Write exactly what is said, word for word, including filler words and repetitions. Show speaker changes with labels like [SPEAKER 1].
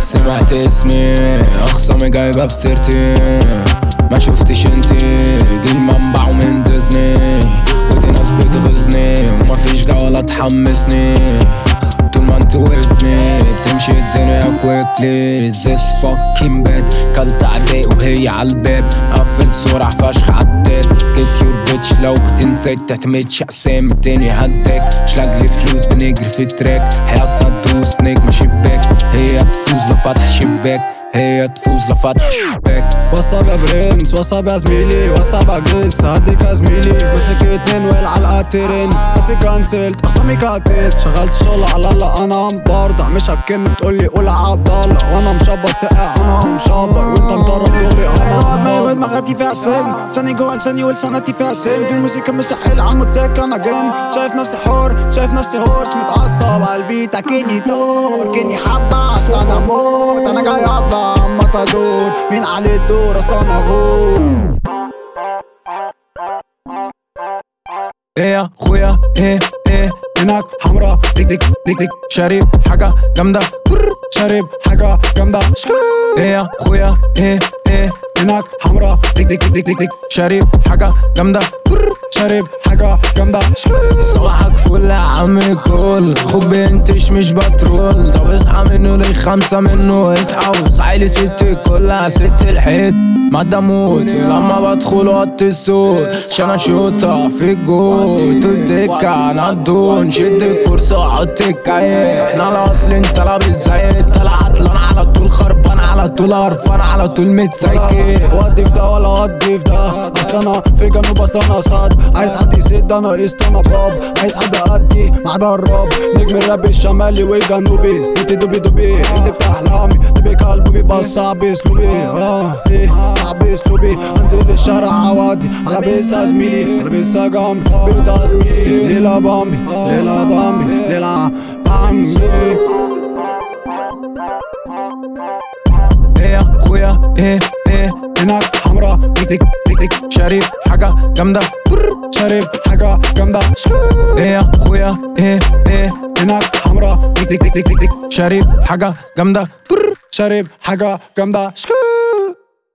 [SPEAKER 1] سمعت اسمي اخصامي جايبه في سيرتي، ما شفتش انتي جيل منبع ومن ديزني، ودي ناس بتغزني ومفيش جولة تحمسني، طول ما انت وزني بتمشي الدنيا كويكلي. This fucking bad كلت عداء وهي عالباب، قفل سرعة فشخ عداد، كيك يور بيتش لو بتنساك تعتمدش أقسام الدنيا هداك، مش لاجل فلوس بنجري في التراك، حياتنا تدوس نجمة شباك، هي تفوز لفتح شباك، هي تفوز لفتح شباك.
[SPEAKER 2] وصاب يا برنس وصاب يا زميلي وصاب يا جس هديك يا زميلي، مسك اتنين والعلقة ترن بس كانسلت اخصامي كاتت، شغلت شغل على الله انا مبردع مش هبكن بتقولي قول عبدالله، وانا مشبط سقع انا مشبر وانت مضرب دوري انا دماغي دماغتي فيها سجن، لساني جوه لساني ولسانتي فيها سم، في الموسيقى مش حيل عم متسك انا جن، شايف نفسي حور شايف نفسي هورس متعصب على البيت اكني دور كني حبة اصل انا موت، انا جاي اطلع مطادور مين عليه الدور اصل انا غور.
[SPEAKER 1] ايه يا خويا ايه ايه
[SPEAKER 2] هناك حمرا ليك ليك ليك ليك
[SPEAKER 1] شارب حاجة جامدة،
[SPEAKER 2] شارب حاجة جامدة.
[SPEAKER 1] ايه يا خويا ايه ايه
[SPEAKER 2] هناك حمرا ليك ليك ليك ليك ليك
[SPEAKER 1] شارب حاجة جامدة،
[SPEAKER 2] شارب حاجة جامدة.
[SPEAKER 1] صباحك فل يا عم الكل، خد بنتش مش بترول، طب اصحى منه ليه خمسة منه اصحى وصحي لي ست كلها ست الحيط ما دموت لما بدخل وطي الصوت، عشان اشوطها في الجول تدكة انا الدون شد الكرسي وحط الكاية، احنا الاصل انت لابس زي طلعت لنا على طول خربان على طول قرفان على طول متسكر،
[SPEAKER 2] ودي في ده ولا ودي في ده، اصل انا في جنوب اصل انا صاد، عايز حد يسد انا قست انا باب، عايز حد ادي مع دراب، نجم الراب الشمالي وجنوبي انت دوبي دوبي انت بتاع احلامي دوبي قلبي بس صعب اسلوبي اه ايه صعب اسلوبي، انزل الشارع عوادي على بيسا زميلي على بيسا جنبي بيرضى زميلي ليلا بامبي ليلا بامبي ليلا بامبي.
[SPEAKER 1] ايه يا خويا ايه ايه
[SPEAKER 2] هناك حمرا ليك ليك ليك ليك
[SPEAKER 1] شارب حاجة جامدة،
[SPEAKER 2] شارب حاجة جامدة.
[SPEAKER 1] ايه يا خويا ايه ايه
[SPEAKER 2] هناك حمرا ليك ليك ليك ليك ليك
[SPEAKER 1] شارب حاجة جامدة،
[SPEAKER 2] شارب حاجة جامدة.